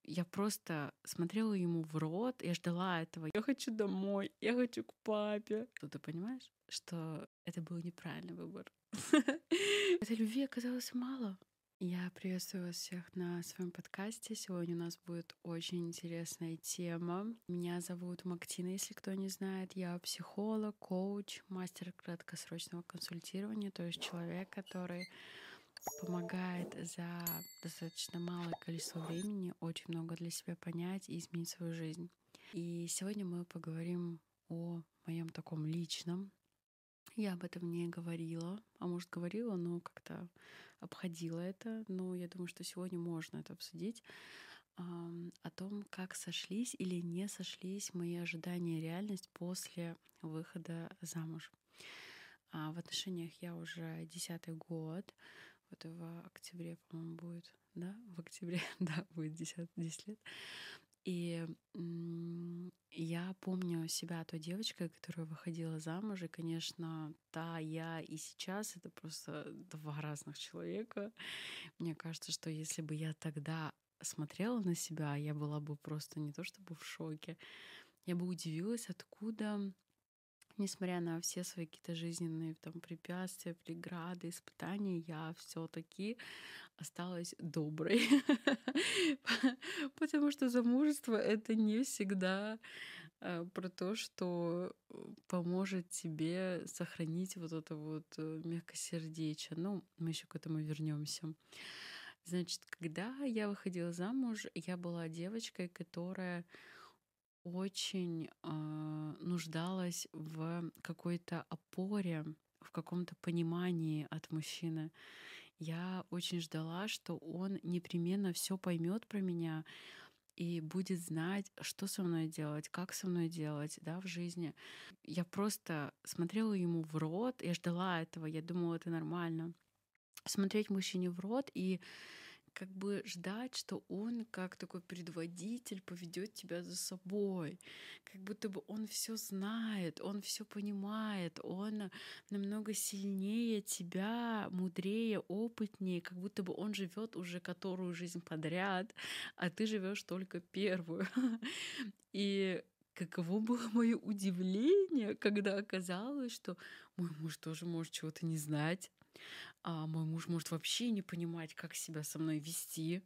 Я просто смотрела ему в рот, я ждала этого. Я хочу домой, я хочу к папе. Ты понимаешь, что это был неправильный выбор? Этой любви оказалось мало. Я приветствую вас всех на своем подкасте. Сегодня у нас будет очень интересная тема. Меня зовут Мактина, если кто не знает. Я психолог, коуч, мастер краткосрочного консультирования, то есть человек, который помогает за достаточно малое количество времени очень много для себя понять и изменить свою жизнь. И сегодня мы поговорим о моем таком личном. Я об этом не говорила, а может говорила, но как-то обходила это. Но я думаю, что сегодня можно это обсудить. О том, как сошлись или не сошлись мои ожидания и реальность после выхода замуж. В отношениях я уже 10-й год. Вот в октябре, по-моему, будет, да? В октябре, да, будет 10 лет. И я помню себя той девочкой, которая выходила замуж. И, конечно, я и сейчас — это просто два разных человека. Мне кажется, что если бы я тогда смотрела на себя, я была бы просто не то чтобы в шоке. Я бы удивилась, откуда, несмотря на все свои какие-то жизненные там препятствия, преграды, испытания, я все-таки осталась доброй. Потому что замужество — это не всегда про то, что поможет тебе сохранить вот это вот мягкосердечие. Ну, мы еще к этому вернемся. Значит, когда я выходила замуж, я была девочкой, которая очень нуждалась в какой-то опоре, в каком-то понимании от мужчины. Я очень ждала, что он непременно все поймет про меня и будет знать, что со мной делать, как со мной делать, да, в жизни. Я просто смотрела ему в рот, я ждала этого, я думала, это нормально. Смотреть мужчине в рот и как бы ждать, что он как такой предводитель поведет тебя за собой, как будто бы он все знает, он все понимает, он намного сильнее тебя, мудрее, опытнее, как будто бы он живет уже которую жизнь подряд, а ты живешь только первую. И каково было мое удивление, когда оказалось, что мой муж тоже может чего-то не знать, а мой муж может вообще не понимать, как себя со мной вести.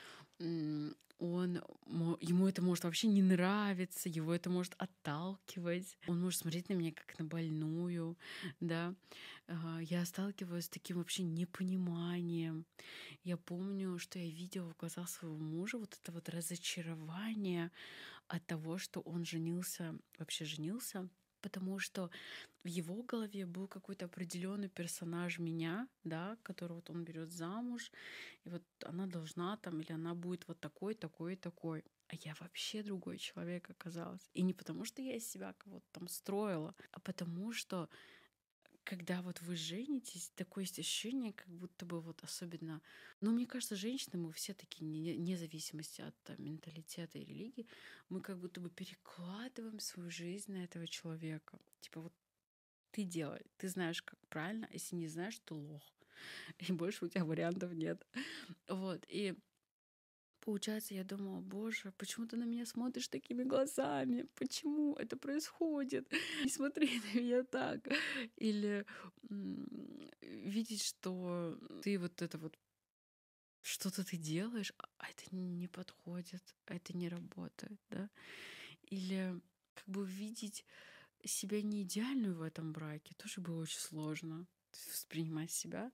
Ему это может вообще не нравиться, его это может отталкивать. Он может смотреть на меня как на больную, да. Я сталкиваюсь с таким вообще непониманием. Я помню, что я видела в глазах своего мужа вот это вот разочарование от того, что он вообще женился, потому что в его голове был какой-то определенный персонаж меня, да, которого вот он берет замуж, и вот она должна там, или она будет вот такой, такой, такой. А я вообще другой человек оказалась. И не потому, что я из себя кого-то там строила, а потому что когда вот вы женитесь, такое есть ощущение, как будто бы вот особенно... Ну, мне кажется, женщины, мы все такие, вне зависимости от менталитета и религии, мы как будто бы перекладываем свою жизнь на этого человека. Типа вот ты делай, ты знаешь, как правильно, а если не знаешь, то лох. И больше у тебя вариантов нет. Вот, и получается, я думала, боже, почему ты на меня смотришь такими глазами? Почему это происходит? Не смотри на меня так. Или видеть, что ты вот это вот что-то ты делаешь, а это не подходит, а это не работает, да? Или как бы видеть себя не идеальную в этом браке тоже было очень сложно. То есть воспринимать себя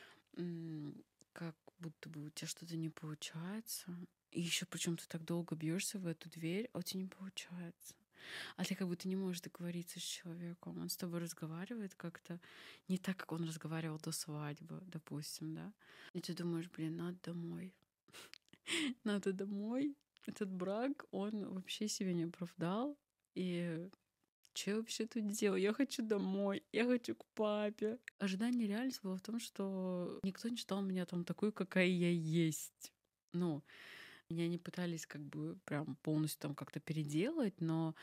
как будто бы у тебя что-то не получается. И еще причем ты так долго бьешься в эту дверь, а у тебя не получается. А ты как будто не можешь договориться с человеком. Он с тобой разговаривает как-то не так, как он разговаривал до свадьбы, допустим, да. И ты думаешь, блин, надо домой. Надо домой. Этот брак, он вообще себя не оправдал. И что я вообще тут делаю? Я хочу домой, я хочу к папе. Ожидание реальности было в том, что никто не ждал меня там такой, какая я есть. Ну, меня не пытались как бы прям полностью там как-то переделать, но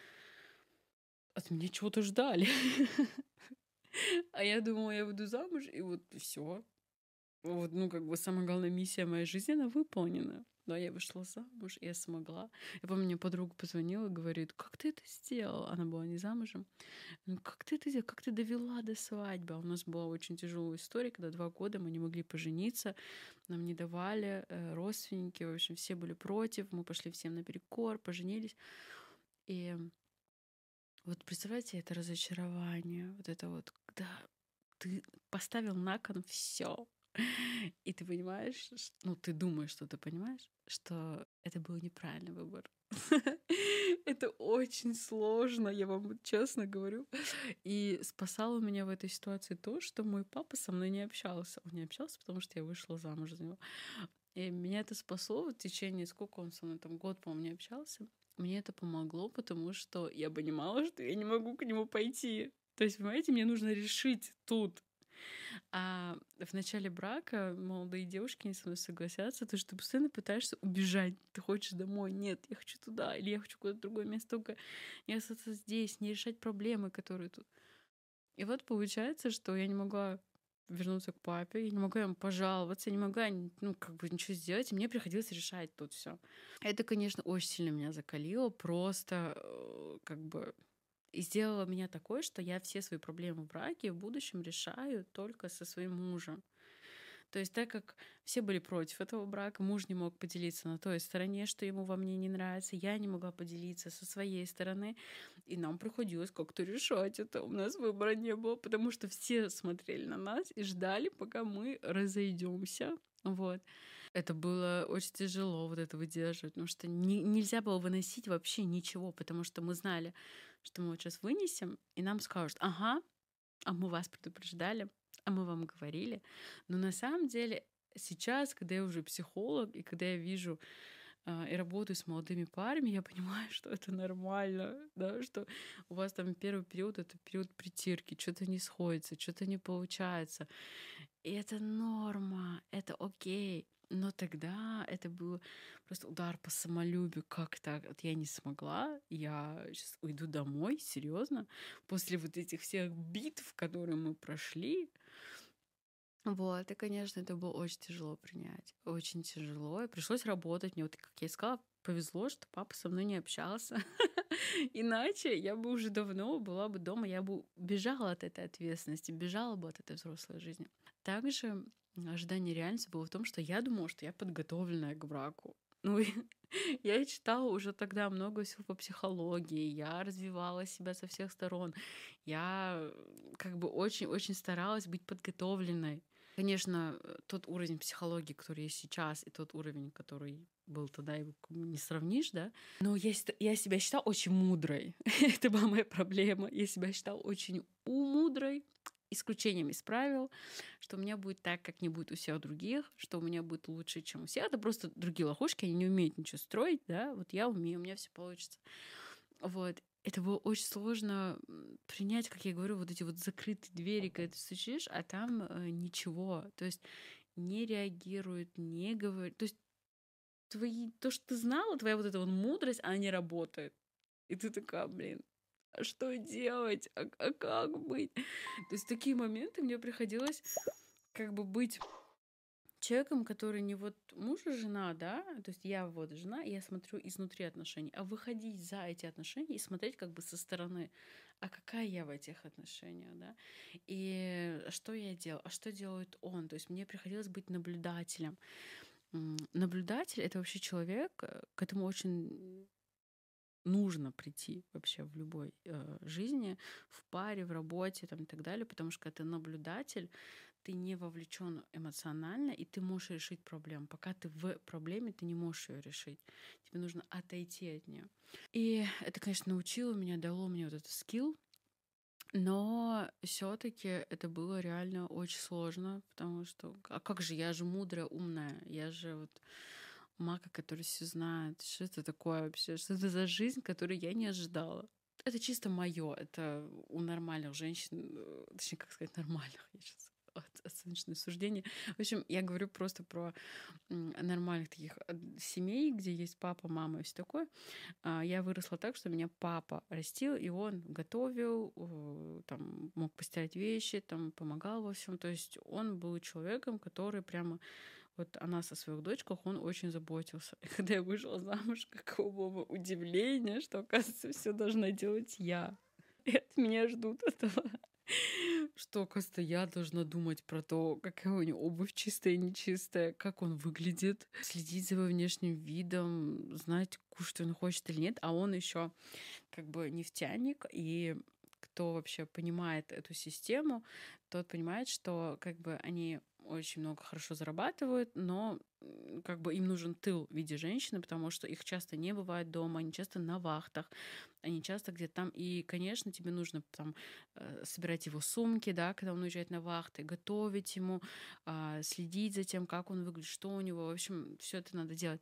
от меня чего-то ждали. А я думала, я выйду замуж, и вот все. Вот, ну, как бы самая главная миссия моей жизни, она выполнена. Да, я вышла замуж, я смогла. Я помню, мне подруга позвонила, говорит: как ты это сделала? Она была не замужем. Ну, как ты это сделала? Как ты довела до свадьбы? А у нас была очень тяжелая история, когда 2 года мы не могли пожениться, нам не давали родственники, в общем, все были против, мы пошли всем наперекор, поженились. И вот представляете, это разочарование, вот это вот, когда ты поставил на кон все, и ты понимаешь, ну, ты думаешь, что ты понимаешь, что это был неправильный выбор. Это очень сложно, я вам вот честно говорю. И спасало меня в этой ситуации то, что мой папа со мной не общался. Он не общался, потому что я вышла замуж за него. И меня это спасло вот в течение, сколько он со мной, там год, по-моему, не общался. Мне это помогло, потому что я понимала, что я не могу к нему пойти. То есть, понимаете, мне нужно решить тут. А в начале брака молодые девушки не со мной согласятся, то что ты постоянно пытаешься убежать. Ты хочешь домой, нет, я хочу туда, или я хочу куда-то в другое место, только не остаться здесь, не решать проблемы, которые тут. И вот получается, что я не могла вернуться к папе, я не могла ему пожаловаться, я не могла, ну, как бы ничего сделать, и мне приходилось решать тут все. Это, конечно, очень сильно меня закалило, просто как бы и сделала меня такой, что я все свои проблемы в браке в будущем решаю только со своим мужем. То есть так как все были против этого брака, муж не мог поделиться на той стороне, что ему во мне не нравится, я не могла поделиться со своей стороны, и нам приходилось как-то решать это. У нас выбора не было, потому что все смотрели на нас и ждали, пока мы разойдемся. Вот. Это было очень тяжело вот это выдерживать, потому что нельзя было выносить вообще ничего, потому что мы знали, что мы вот сейчас вынесем, и нам скажут: ага, а мы вас предупреждали, а мы вам говорили. Но на самом деле сейчас, когда я уже психолог, и когда я вижу и работаю с молодыми парами, я понимаю, что это нормально, да, что у вас там первый период — это период притирки, что-то не сходится, что-то не получается. И это норма, это окей. Но тогда это был просто удар по самолюбию. Как так? Вот я не смогла, я сейчас уйду домой, серьезно, после вот этих всех битв, которые мы прошли. Вот, и, конечно, это было очень тяжело принять. Очень тяжело. И пришлось работать. Мне вот, как я и сказала, повезло, что папа со мной не общался. Иначе я бы уже давно была бы дома, я бы бежала от этой ответственности, бежала бы от этой взрослой жизни. Также ожидание реальности было в том, что я думала, что я подготовленная к браку. Ну, и я читала уже тогда много всего по психологии, я развивала себя со всех сторон, я как бы очень-очень старалась быть подготовленной. Конечно, тот уровень психологии, который есть сейчас, и тот уровень, который был тогда, его не сравнишь, да. Но я себя считала очень мудрой. Это была моя проблема. Я себя считала очень мудрой, исключением из правил, что у меня будет так, как не будет у всех других, что у меня будет лучше, чем у всех. Это просто другие лохушки, они не умеют ничего строить, да. Вот я умею, у меня все получится. Вот. Это было очень сложно принять, как я говорю, вот эти вот закрытые двери, когда ты стучишь, а там ничего. То есть не реагирует, не говорит. То есть то, что ты знала, твоя вот эта вот мудрость, она не работает. И ты такая, блин, а что делать? А как быть? То есть в такие моменты мне приходилось как бы быть человеком, который не вот муж и жена, да, то есть я вот жена, и я смотрю изнутри отношений, а выходить за эти отношения и смотреть как бы со стороны, а какая я в этих отношениях, да, и что я делаю, а что делает он, то есть мне приходилось быть наблюдателем. Наблюдатель — это вообще человек, к этому очень нужно прийти вообще в любой жизни, в паре, в работе там, и так далее, потому что когда ты наблюдатель, ты не вовлечен эмоционально, и ты можешь решить проблему. Пока ты в проблеме, ты не можешь ее решить. Тебе нужно отойти от нее. И это, конечно, научило меня, дало мне вот этот скилл, но все-таки это было реально очень сложно, потому что, а как же, я же мудрая, умная, я же вот Мака, который все знает. Что это такое вообще? Что это за жизнь, которую я не ожидала? Это чисто мое. Это у нормальных женщин, точнее, как сказать, нормальных, я сейчас оценочное суждение. В общем, я говорю просто про нормальных таких семей, где есть папа, мама и все такое. Я выросла так, что меня папа растил, и он готовил, там, мог постирать вещи, там, помогал во всем. То есть он был человеком, который прямо вот о нас, о своих дочках, он очень заботился. И когда я вышла замуж, какого было удивления, что, оказывается, все должна делать я. И от меня ждут этого. Что, оказывается, я должна думать про то, какая у него обувь чистая и нечистая, как он выглядит, следить за его внешним видом, знать, кушать он хочет или нет. А он еще как бы нефтяник, и кто вообще понимает эту систему, тот понимает, что как бы они очень много хорошо зарабатывают, но как бы им нужен тыл в виде женщины, потому что их часто не бывает дома, они часто на вахтах, они часто где-то там. И, конечно, тебе нужно там собирать его сумки, да, когда он уезжает на вахты, готовить ему, следить за тем, как он выглядит, что у него. В общем, все это надо делать.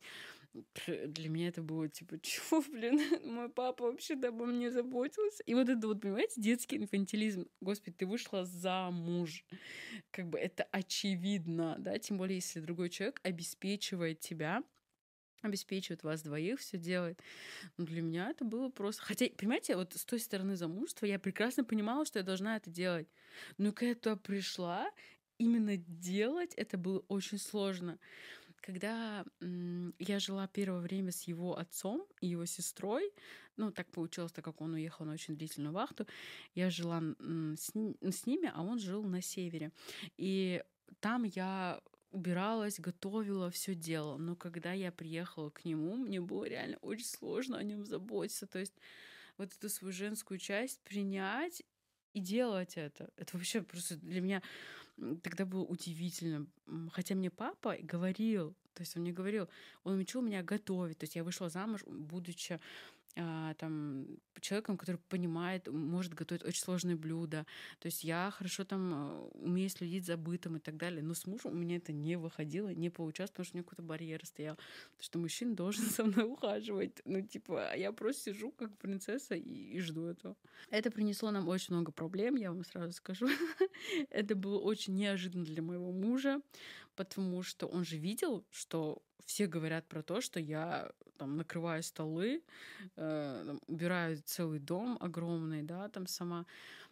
Для меня это было типа, чего, блин, мой папа вообще-то обо мне заботился. И вот это вот, понимаете, детский инфантилизм. Господи, ты вышла замуж. Как бы это очевидно, да, тем более, если другой человек обеспечивает тебя, обеспечивает вас двоих, все делает. Но для меня это было просто... Хотя, понимаете, вот с той стороны замужества я прекрасно понимала, что я должна это делать. Но когда я туда пришла, именно делать это было очень сложно. Когда я жила первое время с его отцом и его сестрой, ну, так получилось, так как он уехал на очень длительную вахту, я жила с ними, а он жил на севере. И там я убиралась, готовила, все делала. Но когда я приехала к нему, мне было реально очень сложно о нем заботиться. То есть вот эту свою женскую часть принять и делать это. Это вообще просто для меня тогда было удивительно. Хотя мне папа говорил, то есть он мне говорил, он учил меня готовить. То есть я вышла замуж, будучи там человеком, который понимает, может готовить очень сложные блюда. То есть я хорошо там умею следить за бытом и так далее. Но с мужем у меня это не выходило, не получалось, потому что у меня какой-то барьер стоял. Потому что мужчина должен со мной ухаживать. Ну, типа, я просто сижу как принцесса и жду этого. Это принесло нам очень много проблем, я вам сразу скажу. Это было очень неожиданно для моего мужа, потому что он же видел, что все говорят про то, что я там накрываю столы, там, убираю целый дом огромный, да, там сама,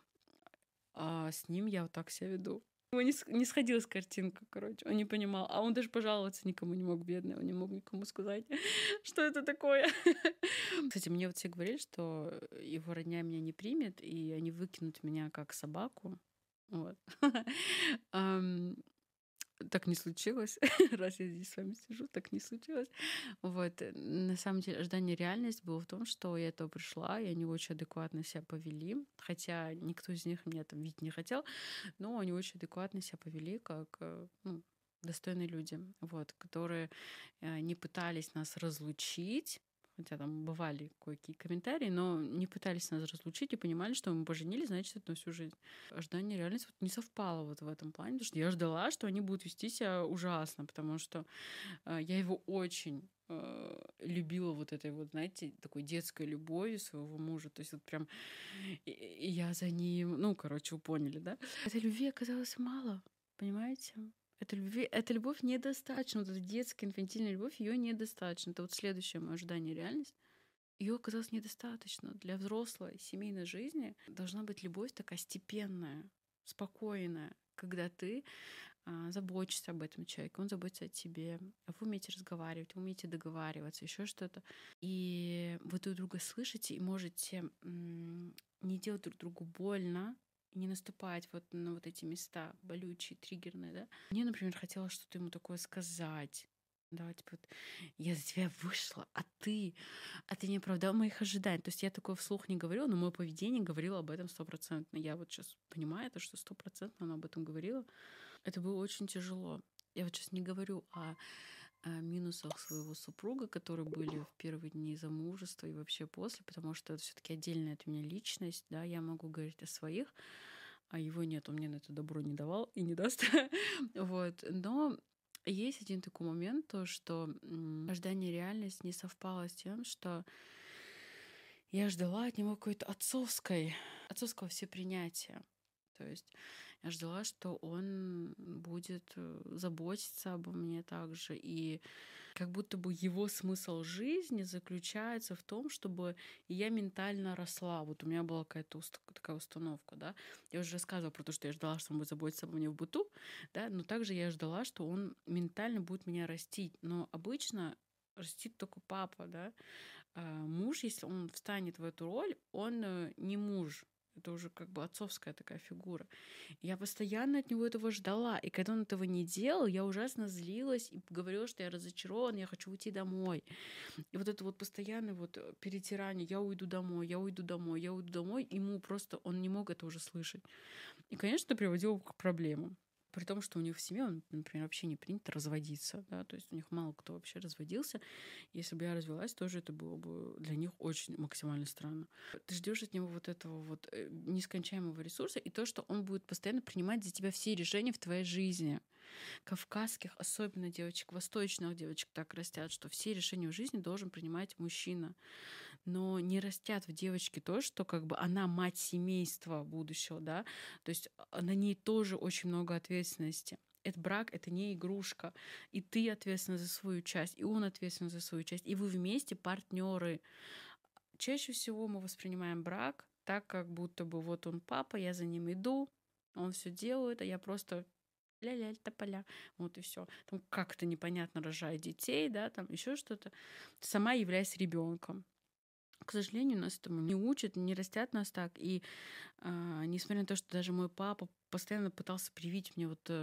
а с ним я вот так себя веду. У него не сходилась картинка, короче, он не понимал. А он даже пожаловаться никому не мог, бедный, он не мог никому сказать, что это такое. Кстати, мне вот все говорили, что его родня меня не примет, и они выкинут меня как собаку. Вот. Ам, Так не случилось. Раз я здесь с вами сижу, так не случилось. Вот. На самом деле, ожидание реальность было в том, что я этого пришла, и они очень адекватно себя повели. Хотя никто из них меня там видеть не хотел, но они очень адекватно себя повели, как ну, достойные люди, вот, которые не пытались нас разлучить, хотя там бывали кое-какие комментарии, но не пытались нас разлучить и понимали, что мы поженились, значит, это на всю жизнь. Ожидание и реальность вот не совпало вот в этом плане, потому что я ждала, что они будут вести себя ужасно, потому что я его очень любила вот этой вот, знаете, такой детской любовью своего мужа. То есть вот прям и я за ним, ну, короче, вы поняли, да? Этой любви оказалось мало, понимаете? Эта любовь недостаточно. Вот эта детская, инфантильная любовь, ее недостаточно. Это вот следующее мое ожидание реальность. Ее оказалось недостаточно. Для взрослой семейной жизни должна быть любовь такая степенная, спокойная, когда ты заботишься об этом человеке, он заботится о тебе, вы умеете разговаривать, вы умеете договариваться, еще что-то. И вы друг друга слышите и можете не делать друг другу больно, и не наступать вот на вот эти места болючие, триггерные, да. Мне, например, хотелось что-то ему такое сказать. Да, типа, вот, я за тебя вышла, а ты не оправдал моих ожиданий. То есть я такое вслух не говорила, но мое поведение говорило об этом 100%. Я вот сейчас понимаю, то, что 100% оно об этом говорило. Это было очень тяжело. Я вот сейчас не говорю о минусах своего супруга, которые были в первые дни замужества и вообще после, потому что это все-таки отдельная от меня личность, да, я могу говорить о своих, а его нет, он мне на это добро не давал и не даст. Вот. Но есть один такой момент, то, что ожидание и реальность не совпало с тем, что я ждала от него какой-то отцовского всепринятия. То есть я ждала, что он будет заботиться обо мне также. И как будто бы его смысл жизни заключается в том, чтобы я ментально росла. Вот у меня была какая-то такая установка, да. Я уже рассказывала про то, что я ждала, что он будет заботиться обо мне в быту, да, но также я ждала, что он ментально будет меня растить. Но обычно растит только папа, да. Муж, если он встанет в эту роль, он не муж. Это уже как бы отцовская такая фигура. Я постоянно от него этого ждала. И когда он этого не делал, я ужасно злилась и говорила, что я разочарована, я хочу уйти домой. И вот это вот постоянное вот перетирание: я уйду домой, я уйду домой, я уйду домой. Ему просто он не мог это уже слышать. И, конечно, это приводило к проблемам. При том, что у них в семье, например, вообще не принято разводиться, да, то есть у них мало кто вообще разводился. Если бы я развелась, тоже это было бы для них очень максимально странно. Ты ждешь от него вот этого вот нескончаемого ресурса и то, что он будет постоянно принимать за тебя все решения в твоей жизни. Кавказских, особенно девочек, восточных девочек так растят, что все решения в жизни должен принимать мужчина. Но не растят в девочке то, что как бы она мать семейства будущего, да, то есть на ней тоже очень много ответственности. Этот брак — это не игрушка. И ты ответственна за свою часть, и он ответственен за свою часть. И вы вместе партнеры. Чаще всего мы воспринимаем брак так, как будто бы вот он папа, я за ним иду, он все делает, а я просто ля-ля, тополя. Вот и все. Там как-то непонятно рожает детей, да, там еще что-то. Сама являясь ребенком. К сожалению, нас этому не учат, не растят нас так. И несмотря на то, что даже мой папа постоянно пытался привить мне вот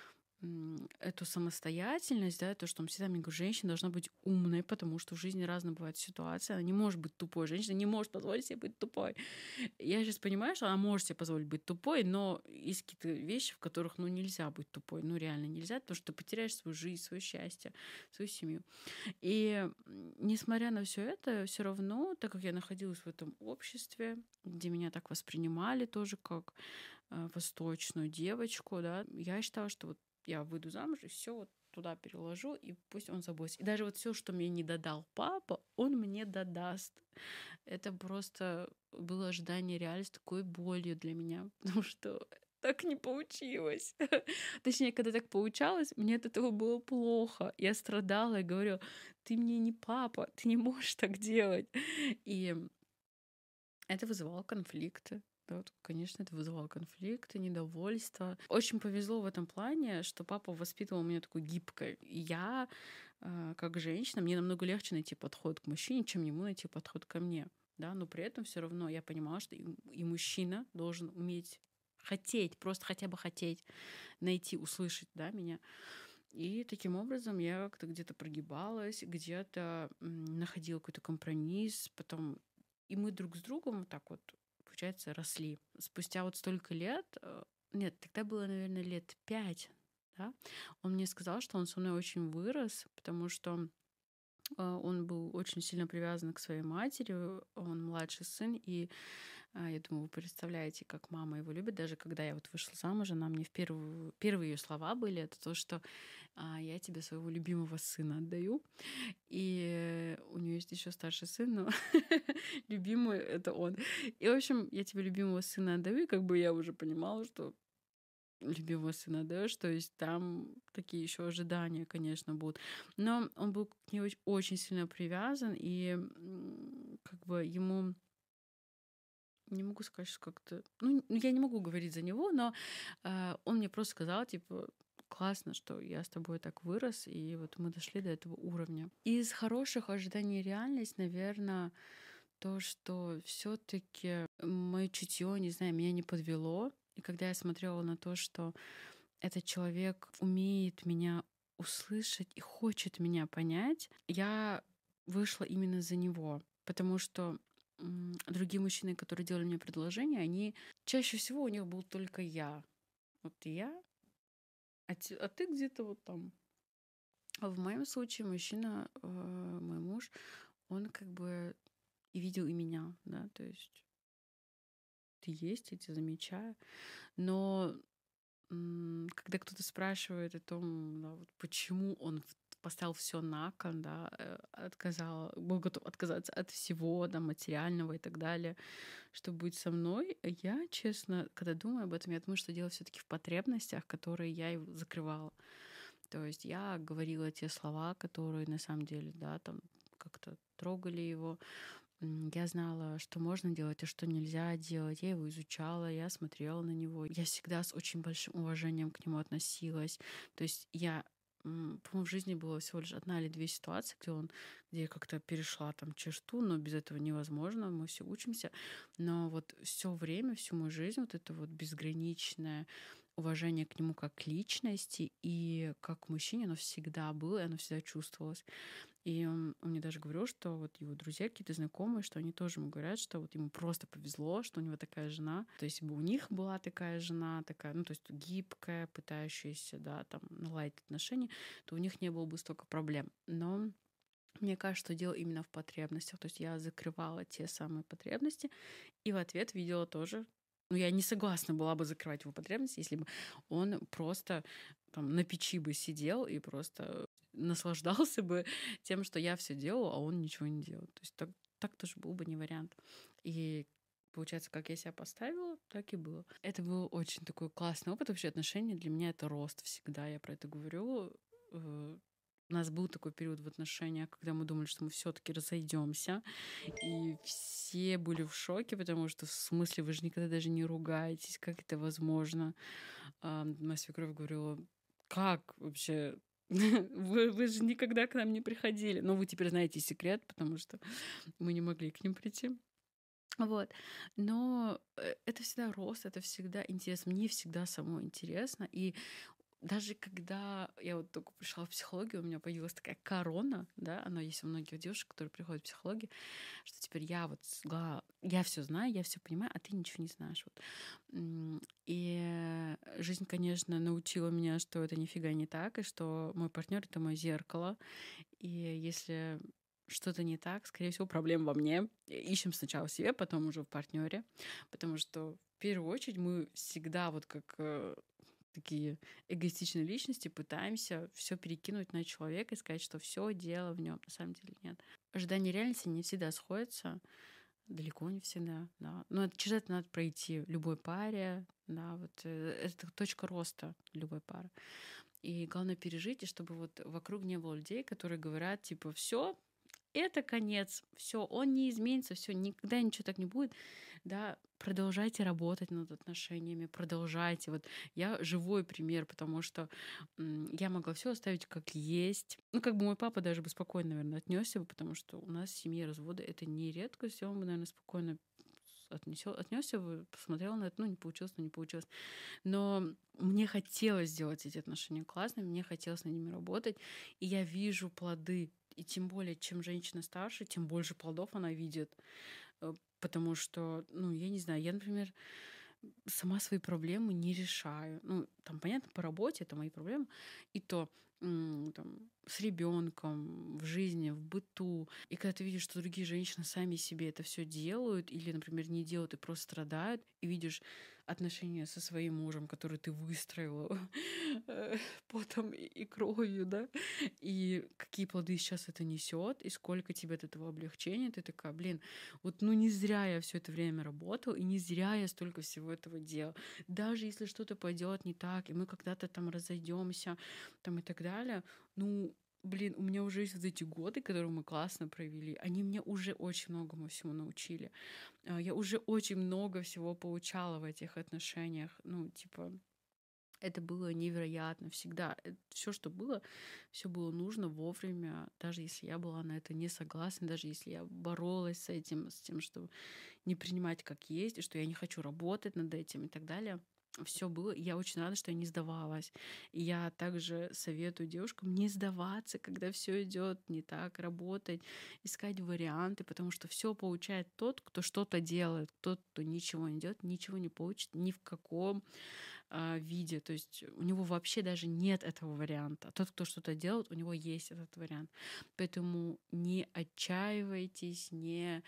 эту самостоятельность, да, то, что он всегда мне говорит, женщина должна быть умной, потому что в жизни разные бывают ситуации, она не может быть тупой, женщина не может позволить себе быть тупой. Я сейчас понимаю, что она может себе позволить быть тупой, но есть какие-то вещи, в которых, ну, нельзя быть тупой, ну, реально нельзя, потому что ты потеряешь свою жизнь, свое счастье, свою семью. И несмотря на все это, все равно, так как я находилась в этом обществе, где меня так воспринимали тоже как восточную девочку, да, я считала, что вот я выйду замуж и все вот туда переложу, и пусть он заботится. И даже вот все, что мне не додал папа, он мне додаст. Это просто было ожидание реальности такой болью для меня, потому что так не получилось. Точнее, когда так получалось, мне от этого было плохо. Я страдала и говорю, ты мне не папа, ты не можешь так делать. И это вызывало конфликты. Да, вот, конечно, это вызывало конфликты, недовольство. Очень повезло в этом плане, что папа воспитывал меня такой гибкой. И я, как женщина, мне намного легче найти подход к мужчине, чем ему найти подход ко мне. Да, но при этом все равно я понимала, что и мужчина должен уметь хотеть, просто хотя бы хотеть найти, услышать, да, меня. И таким образом я как-то где-то прогибалась, где-то находила какой-то компромисс, потом и мы друг с другом вот так вот, получается, росли. Спустя вот столько лет, нет, тогда было, наверное, лет 5, да, он мне сказал, что он со мной очень вырос, потому что он был очень сильно привязан к своей матери, он младший сын, и я думаю, вы представляете, как мама его любит. Даже когда я вот вышла замуж, она мне первые ее слова были, это то, что я тебе своего любимого сына отдаю. И у нее есть еще старший сын, но любимый это он. И, в общем, я тебе любимого сына отдаю, и как бы я уже понимала, что любимого сына отдаешь, то есть там такие еще ожидания, конечно, будут. Но он был к ней очень сильно привязан, и как бы ему не могу сказать, что как-то... Ну, я не могу говорить за него, но он мне просто сказал, типа, классно, что я с тобой так вырос, и вот мы дошли до этого уровня. Из хороших ожиданий и реальность, наверное, то, что все таки мое чутье, не знаю, меня не подвело. И когда я смотрела на то, что этот человек умеет меня услышать и хочет меня понять, я вышла именно за него. Потому что другие мужчины, которые делали мне предложение, они чаще всего у них был только я. Вот я, а ты где-то вот там. А в моем случае мужчина, мой муж, он как бы и видел и меня, да, то есть ты есть, я тебя замечаю. Но когда кто-то спрашивает о том, да, вот почему он поставил все на кон, да, был готов отказаться от всего, да, материального и так далее, чтобы быть со мной. Я, честно, когда думаю об этом, я думаю, что дело все таки в потребностях, которые я и закрывала. То есть я говорила те слова, которые на самом деле, да, там как-то трогали его. Я знала, что можно делать, а что нельзя делать. Я его изучала, я смотрела на него. Я всегда с очень большим уважением к нему относилась. То есть по-моему, в жизни было всего лишь одна или две ситуации, где я как-то перешла там черту, но без этого невозможно, мы все учимся. Но вот все время, всю мою жизнь вот это вот безграничное уважение к нему как к личности и как к мужчине, оно всегда было, и оно всегда чувствовалось. И он мне даже говорил, что вот его друзья, какие-то знакомые, что они тоже ему говорят, что вот ему просто повезло, что у него такая жена. То есть, если бы у них была такая жена, такая, ну, то есть гибкая, пытающаяся, да, там, наладить отношения, то у них не было бы столько проблем. Но мне кажется, что дело именно в потребностях. То есть я закрывала те самые потребности и в ответ видела тоже. Ну, я не согласна была бы закрывать его потребности, если бы он просто там на печи бы сидел и просто наслаждался бы тем, что я все делала, а он ничего не делал. То есть так тоже был бы не вариант. И получается, как я себя поставила, так и было. Это был очень такой классный опыт. Вообще отношения для меня это рост всегда. Я про это говорю. У нас был такой период в отношениях, когда мы думали, что мы все-таки разойдемся, и все были в шоке, потому что в смысле вы же никогда даже не ругаетесь, как это возможно? Моя свекровь говорила, как вообще? Вы же никогда к нам не приходили. Но вы теперь знаете секрет, потому что мы не могли к ним прийти. Вот. Но это всегда рост, это всегда интересно. Мне всегда самой интересно. И даже когда я вот только пришла в психологию, у меня появилась такая корона, да, она есть у многих девушек, которые приходят в психологию, что теперь я все знаю, я все понимаю, а ты ничего не знаешь. Вот. И жизнь, конечно, научила меня, что это нифига не так, и что мой партнер это мое зеркало. И если что-то не так, скорее всего, проблема во мне. Ищем сначала в себе, потом уже в партнере, потому что в первую очередь мы всегда вот как такие эгоистичные личности пытаемся все перекинуть на человека и сказать, что все дело в нем. На самом деле нет. Ожидания реальности не всегда сходятся, далеко не всегда, да. Но через это надо пройти любой паре, да, вот это точка роста любой пары. И главное пережить, и чтобы вот вокруг не было людей, которые говорят, типа, все, это конец, все, он не изменится, все, никогда ничего так не будет, да, продолжайте работать над отношениями, продолжайте. Вот я живой пример, потому что я могла все оставить как есть. Ну, как бы мой папа даже бы спокойно, наверное, отнесся бы, потому что у нас в семье разводы это не редкость, и он бы, наверное, спокойно отнесся бы, посмотрел на это, ну, не получилось, ну, не получилось. Но мне хотелось сделать эти отношения классными, мне хотелось над ними работать, и я вижу плоды. И тем более, чем женщина старше, тем больше плодов она видит. Потому что, ну, я не знаю, я, например, сама свои проблемы не решаю. Ну, там, понятно, по работе это мои проблемы. И то там, с ребенком, в жизни, в быту. И когда ты видишь, что другие женщины сами себе это все делают, или, например, не делают и просто страдают, и видишь отношения со своим мужем, который ты выстроила потом и кровью, да, и какие плоды сейчас это несет, и сколько тебе от этого облегчения, ты такая, блин, вот ну не зря я все это время работала, и не зря я столько всего этого делала. Даже если что-то пойдет не так, и мы когда-то там разойдемся, там и так далее, ну, блин, у меня уже есть вот эти годы, которые мы классно провели, они мне уже очень многому всему научили. Я уже очень много всего получала в этих отношениях. Ну, типа, это было невероятно всегда. Все, что было, все было нужно вовремя, даже если я была на это не согласна, даже если я боролась с тем, что не принимать как есть, и что я не хочу работать над этим и так далее. Все было. И я очень рада, что я не сдавалась. И я также советую девушкам не сдаваться, когда все идет не так, работать, искать варианты, потому что все получает тот, кто что-то делает, тот, кто ничего не делает, ничего не получит ни в каком виде. То есть у него вообще даже нет этого варианта. А тот, кто что-то делает, у него есть этот вариант. Поэтому не отчаивайтесь, не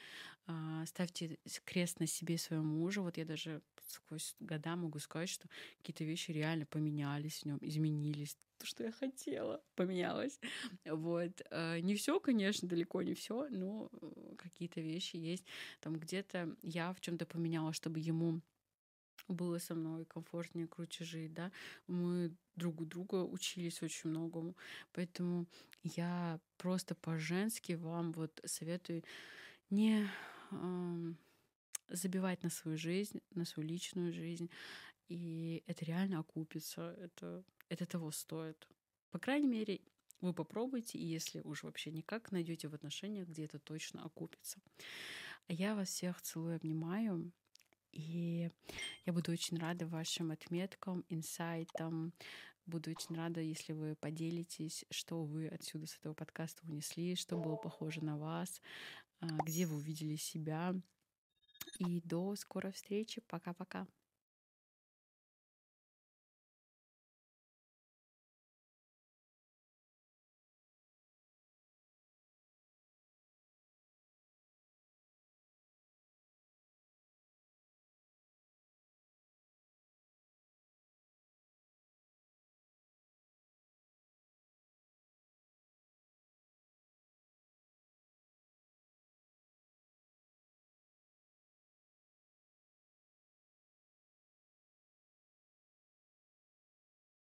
ставьте крест на себе и своем муже. Вот я даже сквозь года могу сказать, что какие-то вещи реально поменялись в нем, изменились. То, что я хотела, поменялось. Вот. Не все, конечно, далеко не все, но какие-то вещи есть. Там где-то я в чем-то поменяла, чтобы ему было со мной комфортнее, круче жить, да. Мы друг у друга учились очень многому. Поэтому я просто по-женски вам вот советую не ам, забивать на свою жизнь, на свою личную жизнь. И это реально окупится. Это того стоит. По крайней мере, вы попробуйте, и если уж вообще никак, найдете в отношениях, где это точно окупится. А я вас всех целую, обнимаю. И я буду очень рада вашим отметкам, инсайтам. Буду очень рада, если вы поделитесь, что вы отсюда с этого подкаста унесли, что было похоже на вас, где вы увидели себя. И до скорой встречи. Пока-пока.